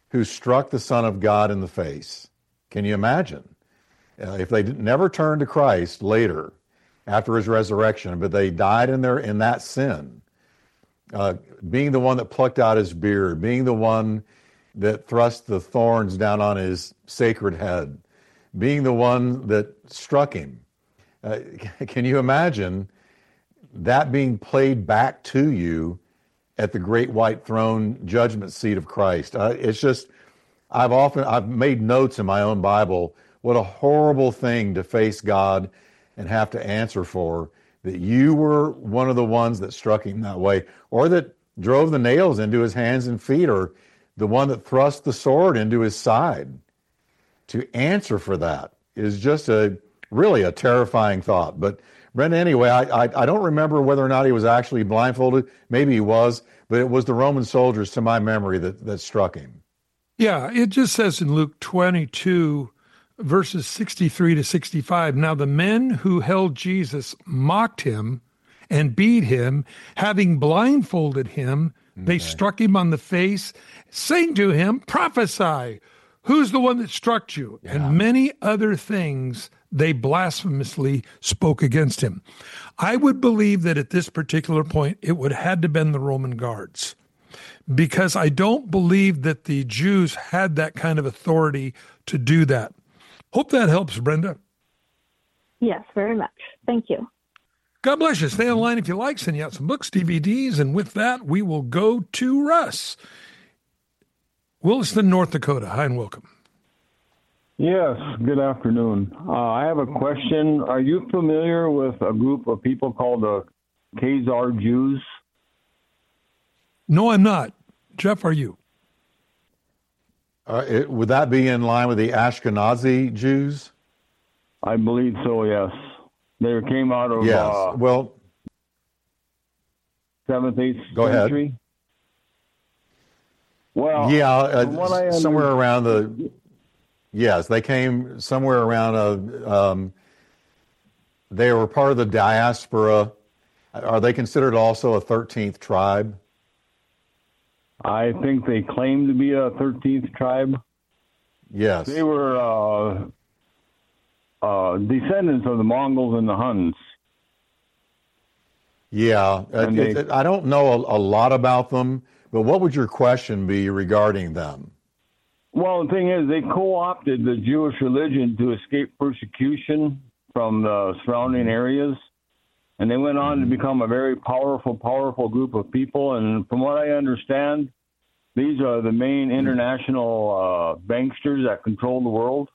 who struck the Son of God in the face. Can you imagine? Uh, if they never turned to Christ later, after his resurrection, but they died in their in that sin, uh, being the one that plucked out his beard, being the one that thrust the thorns down on his sacred head, being the one that struck him. Uh, can you imagine that being played back to you at the great white throne judgment seat of Christ? Uh, it's just, I've often, I've made notes in my own Bible, what a horrible thing to face God and have to answer for, that you were one of the ones that struck him that way, or that drove the nails into his hands and feet, or the one that thrust the sword into his side. To answer for that is just a really a terrifying thought. But Brenda, anyway, I, I I don't remember whether or not he was actually blindfolded. Maybe he was, but it was the Roman soldiers, to my memory, that, that struck him. Yeah, it just says in Luke twenty-two, verses sixty-three to sixty-five, now the men who held Jesus mocked him and beat him, having blindfolded him. They okay. struck him on the face, saying to him, prophesy, who's the one that struck you? Yeah. And many other things they blasphemously spoke against him. I would believe that at this particular point, it would have had to have been the Roman guards, because I don't believe that the Jews had that kind of authority to do that. Hope that helps, Brenda. Yes, very much. Thank you. God bless you. Stay online if you like. Send you out some books, D V Ds, and with that, we will go to Russ. Williston, North Dakota. Hi and welcome. Yes, good afternoon. Uh, I have a question. Are you familiar with a group of people called the Khazar Jews? No, I'm not. Jeff, are you? Uh, it, would that be in line with the Ashkenazi Jews? I believe so, yes. They came out of yes. uh, well, seventh, eighth go century. Ahead. Well, yeah, uh, somewhere around the. Yes, they came somewhere around. Uh, um, they were part of the diaspora. Are they considered also a thirteenth tribe? I think they claim to be a thirteenth tribe. Yes, they were. Uh, Uh, descendants of the Mongols and the Huns. Yeah, they, it, it, I don't know a, a lot about them, but what would your question be regarding them? Well, the thing is, they co-opted the Jewish religion to escape persecution from the surrounding areas, and they went on to become a very powerful, powerful group of people. And from what I understand, these are the main international uh, banksters that control the world.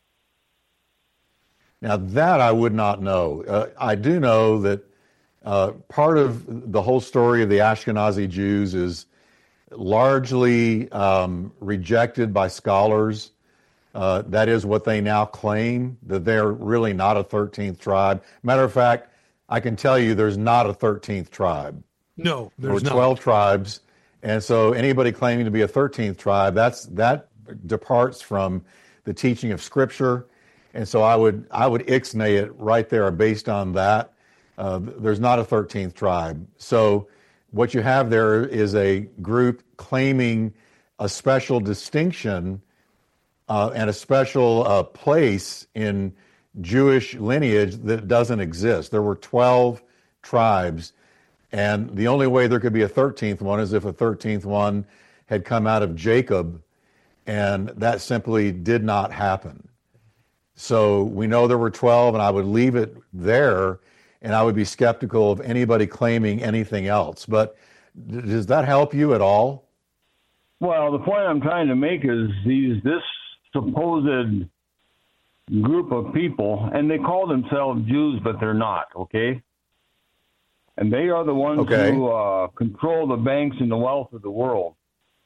Now, that I would not know. Uh, I do know that uh, part of the whole story of the Ashkenazi Jews is largely um, rejected by scholars. Uh, that is what they now claim, that they're really not a thirteenth tribe. Matter of fact, I can tell you there's not a thirteenth tribe. No, there's not. There were twelve tribes. And so anybody claiming to be a thirteenth tribe, that's that departs from the teaching of Scripture. And so I would I would ixnay it right there based on that. Uh, there's not a thirteenth tribe. So what you have there is a group claiming a special distinction uh, and a special uh, place in Jewish lineage that doesn't exist. There were twelve tribes, and the only way there could be a thirteenth one is if a thirteenth one had come out of Jacob, and that simply did not happen. So we know there were twelve, and I would leave it there, and I would be skeptical of anybody claiming anything else. But does that help you at all? Well, the point I'm trying to make is these this supposed group of people, and they call themselves Jews, but they're not, okay? And they are the ones okay. who uh, control the banks and the wealth of the world.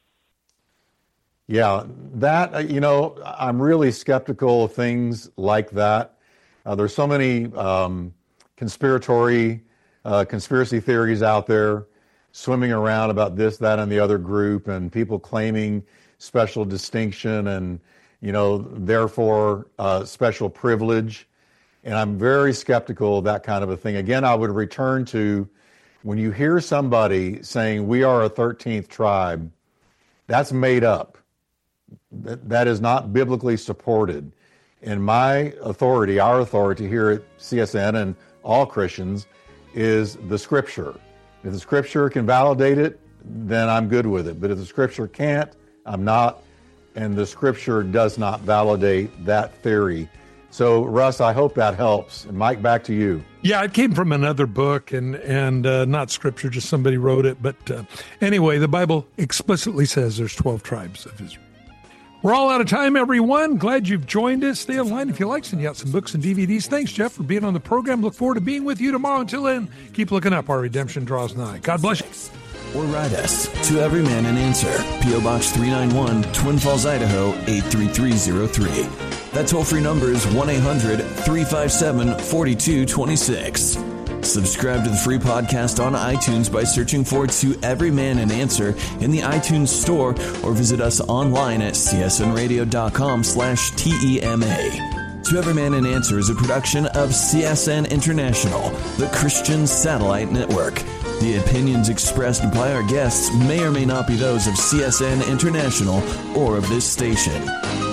Yeah, that, you know, I'm really skeptical of things like that. Uh, there's so many um, conspiratory, uh, conspiracy theories out there swimming around about this, that, and the other group, and people claiming special distinction and, you know, therefore uh, special privilege. And I'm very skeptical of that kind of a thing. Again, I would return to when you hear somebody saying we are a thirteenth tribe, that's made up. That, that is not biblically supported. And my authority, our authority here at C S N and all Christians, is the Scripture. If the Scripture can validate it, then I'm good with it. But if the Scripture can't, I'm not. And the Scripture does not validate that theory. So, Russ, I hope that helps. And Mike, back to you. Yeah, it came from another book, and and uh, not Scripture, just somebody wrote it. But uh, anyway, the Bible explicitly says there's twelve tribes of Israel. We're all out of time, everyone. Glad you've joined us. Stay online if you like. Send you out some books and D V Ds. Thanks, Jeff, for being on the program. Look forward to being with you tomorrow. Until then, keep looking up. Our redemption draws nigh. God bless you. Or write us to Every Man an Answer, P O. Box three ninety-one, Twin Falls, Idaho, eight three three zero three. That toll-free number is one eight hundred three five seven four two two six. Subscribe to the free podcast on iTunes by searching for To Every Man an Answer in the iTunes store, or visit us online at csnradio.com slash TEMA. To Every Man an Answer is a production of C S N International, the Christian Satellite Network. The opinions expressed by our guests may or may not be those of C S N International or of this station.